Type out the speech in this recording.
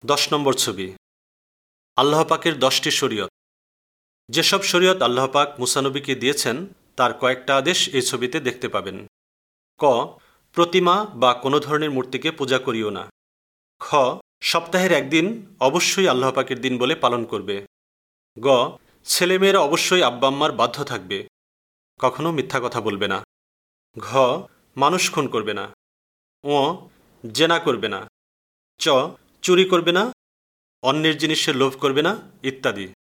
10 নম্বর ছবি। আল্লাহ পাকের 10টি শরীয়ত। যেসব শরীয়ত আল্লাহ পাক মুসা নবীকে দিয়েছেন তার কয়েকটা আদেশ এই ছবিতে দেখতে পাবেন। ক, প্রতিমা বা কোনো ধরনের মূর্তিকে পূজা করিও না। খ, সপ্তাহের একদিন অবশ্যই আল্লাহ পাকের দিন বলে পালন করবে। গ, ছেলেমেয়েরা অবশ্যই আব্বা আম্মার বাধ্য থাকবে, কখনো মিথ্যা কথা বলবে না। ঘ, মানুষ খুন করবে না। ও, জেনা করবে না। চ, চুরি করবে না, অন্যের জিনিসের লোভ করবে না, ইত্যাদি।